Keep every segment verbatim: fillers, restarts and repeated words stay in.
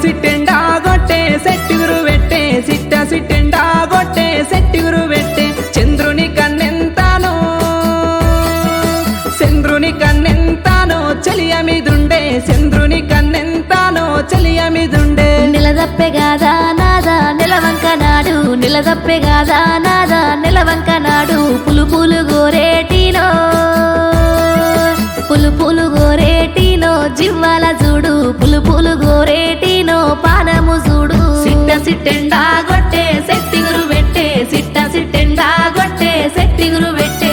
సిట్టెండా గొట్టే సెట్టిగురు పెట్టే సిట్ట సిట్టెండా గొట్టే సెట్టిగురు పెట్టే చంద్రుని కన్నెంతానో చంద్రుని కన్నెంతానో చలియ మీదుండే చంద్రుని కన్నెంతానో చలియ మీదుండే నిలదప్పే గాదా నాదా నిలవంక నాడు నిలదప్పే గాదా నాదా నిలవంక నాడు పులు పులు గోరేటినో పులు పులు గోరేటినో జివ్వాల చూడు పులు పులు గోరేటినో పానము చూడు సిట్ట సిట్టెండా గొట్టే సెట్టిగురు పెట్టే సిట్ట సిట్టెండా గొట్టే సెట్టిగురు పెట్టే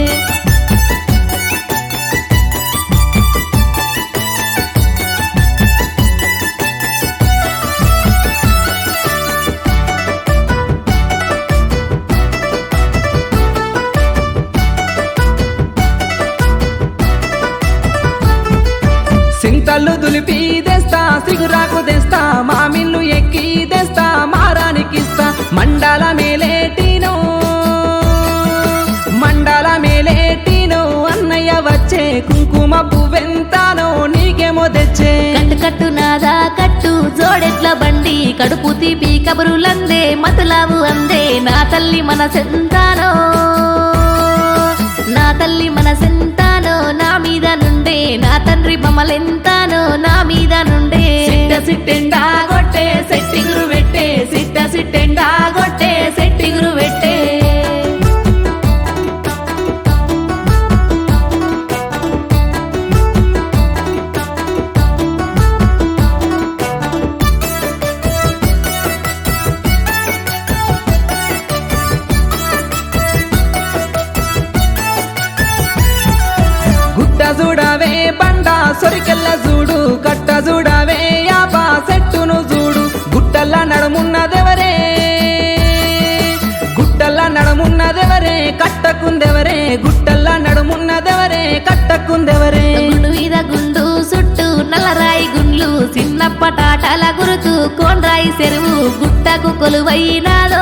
సింతలు దులిపి తెస్తా సిగురాకు తెస్తా మామిళ్ళు ఎక్కి తెస్తా మారానికిస్తా మండల మేలేటినో మండల మేలేటినో అన్నయ్య వచ్చే కుంకుమ పువ్వెంతానో నీకేమో తెచ్చే కట్టు కట్టు నాదా కట్టు జోడెట్ల బండి కడుపు తీపి కబురులందే మతులావు అందే నా తల్లి మనసెంతానో నా తల్లి మనసెంతానో నా మీద నుండే నా తండ్రి బొమ్మలెంతానో నా మీద నుండే సిట్ట సిట్టెండా గొట్టే సెట్టిగురు పెట్టే సిట్ట సిట్టెండా గొట్టే సెట్టిగురు పెట్టే గుట్ట చూడవే బండ సొరికెల్ల చూడు కట్ట చూడవే యాపా చెట్టును చూడు గుట్టల్ల నడుమున్నదెవరే గుట్టల్ల నడుమున్నదెవరే కట్టకుందెవరే గుట్టల్ల నడుమున్నదెవరే కట్టకుందెవరే గుండు మీద గుండు చుట్టూ నల్లరాయి గుండ్లు చిన్న పటాటాల గురుతు కోండ్రాయి చెరువు గుట్టకు కొలువైనాదో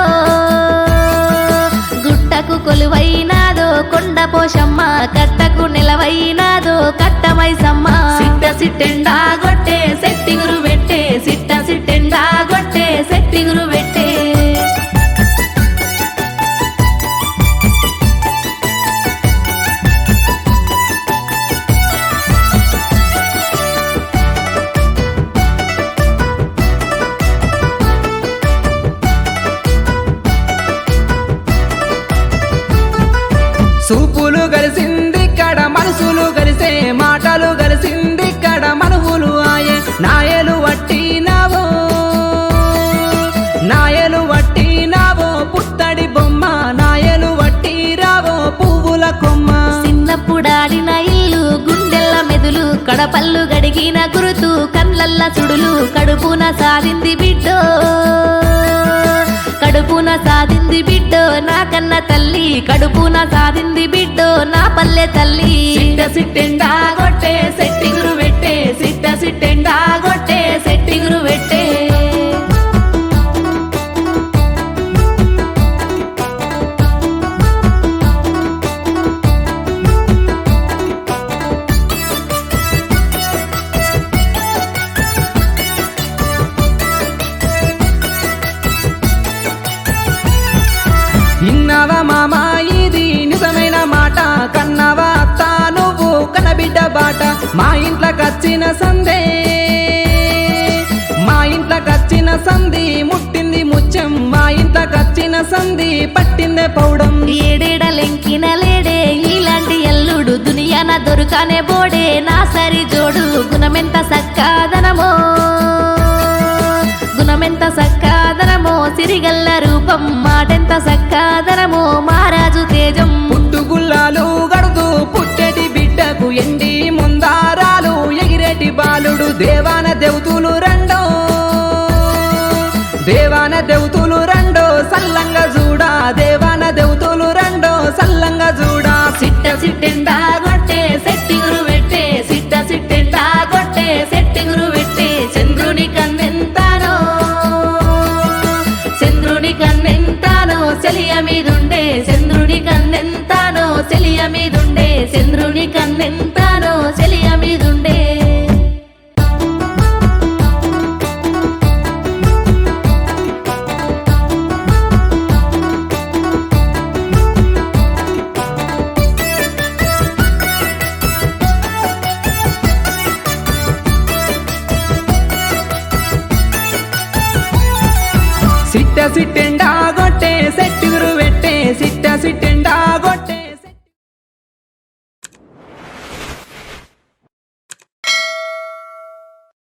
గుట్టకు కొలువైనాదో కొండ పోషమ్మ కట్టకు నిలవైనాదో కట్టమైసమ్మ సిట్ట సిట్టెండా గొట్టే సెట్టిగురు పెట్టే సిట్ట సిట్టెండా గొట్టే సెట్టిగురు పెట్టే సూపులు కలిసింది కడ మనసులు కలిసే మాటలు కలిసింది కడ మనువులు ఆయే నాయలు వట్టినావో నాయలు వట్టినావో పుత్తడి బొమ్మ నాయలు వట్టిరావో పువ్వుల కొమ్మ చిన్నప్పుడాడిన ఇల్లు గుండెల్ల మెదులు కడపల్లు గడిగిన గురుతు కళ్ళల్ల సుడులు కడుపున సాధింది బిడ్డో కడుపున సాధింది బిడ్డో నా కన్న తల్లి కడుపున సాధింది బిడ్డో నా పల్లె తల్లి సిట్ట సిట్టెండా గొట్టే సెట్టిగురు పెట్టే సిట్ట సిట్టెండా గొట్టే సెట్టిగురు పెట్టే ఇన్నవా మామా ఇది నిజమైన మాట కన్నవా అత్త నువ్వు కనబిడ్డ బాట మా ఇంట్లోకొచ్చిన సందే మా ఇంట్లోకొచ్చిన సంధి ముట్టింది ముత్యం మా ఇంట్లోకొచ్చిన సంధి పట్టిందే పౌడం ఏడేడలెంకిన లేడే ఇలాంటి ఎల్లుడు దునియాన దొరకనే బోడే నా సరి జోడు గుణమెంత సక్కాదనమో గుణమెంత సక్కాదనమో సిరిగల్ల రూపం మాటెంత సక్కాదనమో మహారాజు తేజం పుట్టుగుల్లాలు గడుదు పుట్టెటి బిడ్డకు ఎండి ముందారాలు ఎగిరేటి బాలుడు దేవాన దేవతులు రెండో దేవాన దేవతులు రెండో సల్లంగా చూడా దేవాన దేవతులు రెండో సల్లంగా చూడా సిట్ట సిట్టెండా గొట్టే సెట్టిగురు పెట్టే సిట్ట సిట్టెండా గొట్టే సెట్టిగురు పెట్టే చంద్రుని కన్నెంతానో చంద్రుని కన్నెంతానో చెలియ మీదుండే చంద్రుని కన్నెంతానో చెలియ మీదుండే చంద్రుని కన్నెంతానో చెలియ మీదుండే సిట్ట సిట్టెండా గొట్టే సెట్టు